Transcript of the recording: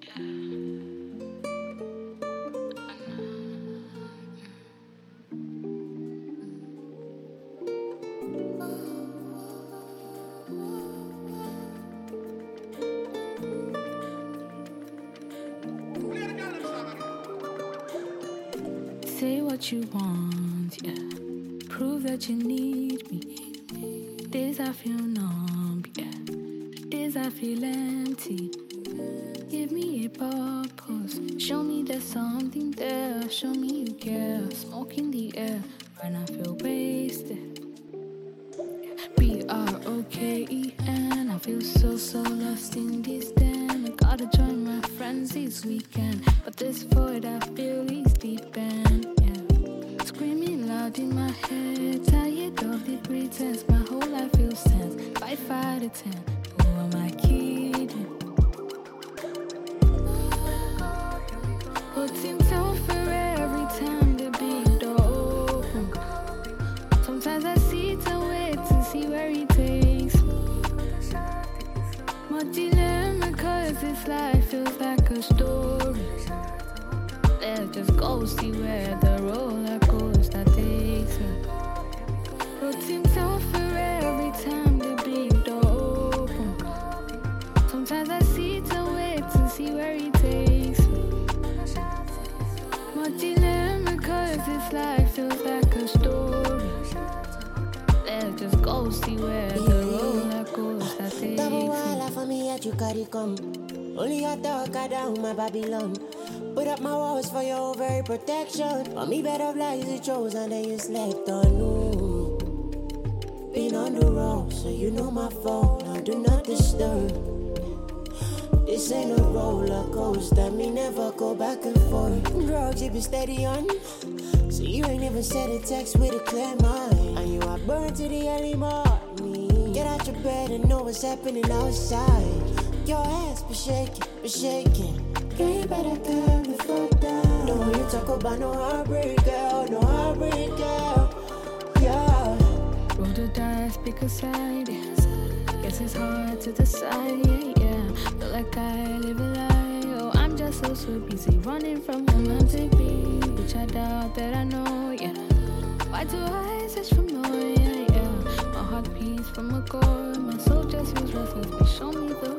Say what you want, yeah. Prove that you need me. Days I feel numb, yeah. Days I feel empty. Give me a purpose. Show me there's something there. Show me you care. Smoke in the air when I feel wasted. B-R-O-K-E-N. I feel so lost in this den. I gotta join my friends this weekend, but this void I feel is deep end, yeah. Screaming loud in my head, tired of the pretense. My whole life feels tense. 5 out of 10. Who am I kidding? What seems over every time the big door opens. Sometimes I sit and wait to see where it takes me. My dilemma, cause this life feels like a story. Let's just go see where the roller coaster takes me. Road seems over every time the big door opens. Sometimes I sit and wait to see where it takes me. My dilemma, cause this life feels like a story. Let's just go see where the roller coaster takes me. Double wall for me at you carry come. Only a dog got down my Babylon. Put up my walls for your very protection. For me bed of lies you chose and then you slept on. Ooh. Been on the road, so you know my phone. Now do not disturb. This ain't a roller coaster. Me never go back and forth. Drugs you be steady on. So you ain't even sent a text with a clear mind. And you are burned to the early morning. Get out your bed and know what's happening outside. Your ass be shaking. Girl, you better calm the fuck down. Don't want you talk about no heartbreak, girl. No heartbreak, girl. Yeah. Roll the dice, pick a side. Guess it's hard to decide, yeah. Feel like I live a lie. Oh, I'm just so busy running from home and to be. Which I doubt that I know, yeah. Why do I search for more, yeah. My heart beats from a core. My soul just feels restless, but show me the